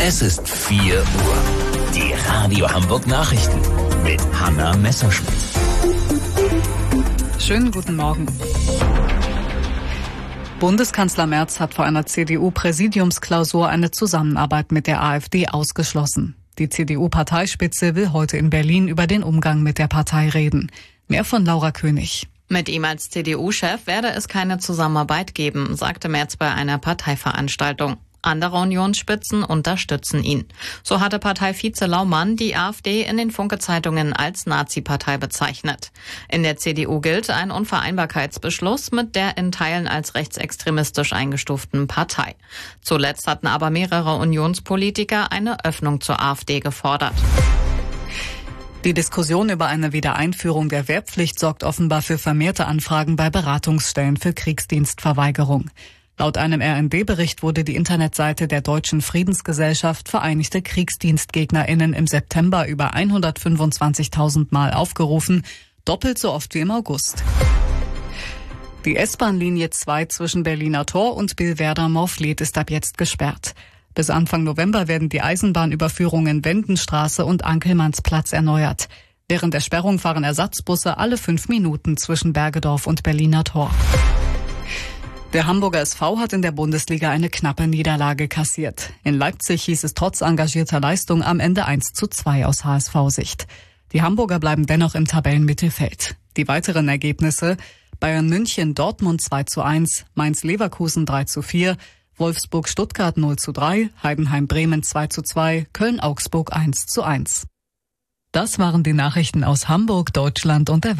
Es ist 4 Uhr. Die Radio Hamburg Nachrichten mit Hanna Messerschmidt. Schönen guten Morgen. Bundeskanzler Merz hat vor einer CDU-Präsidiumsklausur eine Zusammenarbeit mit der AfD ausgeschlossen. Die CDU-Parteispitze will heute in Berlin über den Umgang mit der Partei reden. Mehr von Laura König. Mit ihm als CDU-Chef werde es keine Zusammenarbeit geben, sagte Merz bei einer Parteiveranstaltung. Andere Unionsspitzen unterstützen ihn. So hatte Parteivize Laumann die AfD in den Funke-Zeitungen als Nazi-Partei bezeichnet. In der CDU gilt ein Unvereinbarkeitsbeschluss mit der in Teilen als rechtsextremistisch eingestuften Partei. Zuletzt hatten aber mehrere Unionspolitiker eine Öffnung zur AfD gefordert. Die Diskussion über eine Wiedereinführung der Wehrpflicht sorgt offenbar für vermehrte Anfragen bei Beratungsstellen für Kriegsdienstverweigerung. Laut einem RND-Bericht wurde die Internetseite der Deutschen Friedensgesellschaft Vereinigte KriegsdienstgegnerInnen im September über 125.000 Mal aufgerufen, doppelt so oft wie im August. Die S-Bahn-Linie 2 zwischen Berliner Tor und Billwerder-Morfleet ist ab jetzt gesperrt. Bis Anfang November werden die Eisenbahnüberführungen Wendenstraße und Ankelmannsplatz erneuert. Während der Sperrung fahren Ersatzbusse alle 5 Minuten zwischen Bergedorf und Berliner Tor. Der Hamburger SV hat in der Bundesliga eine knappe Niederlage kassiert. In Leipzig hieß es trotz engagierter Leistung am Ende 1:2 aus HSV-Sicht. Die Hamburger bleiben dennoch im Tabellenmittelfeld. Die weiteren Ergebnisse: Bayern München Dortmund 2:1, Mainz Leverkusen 3:4, Wolfsburg Stuttgart 0:3, Heidenheim Bremen 2:2, Köln Augsburg 1:1. Das waren die Nachrichten aus Hamburg, Deutschland und der Welt.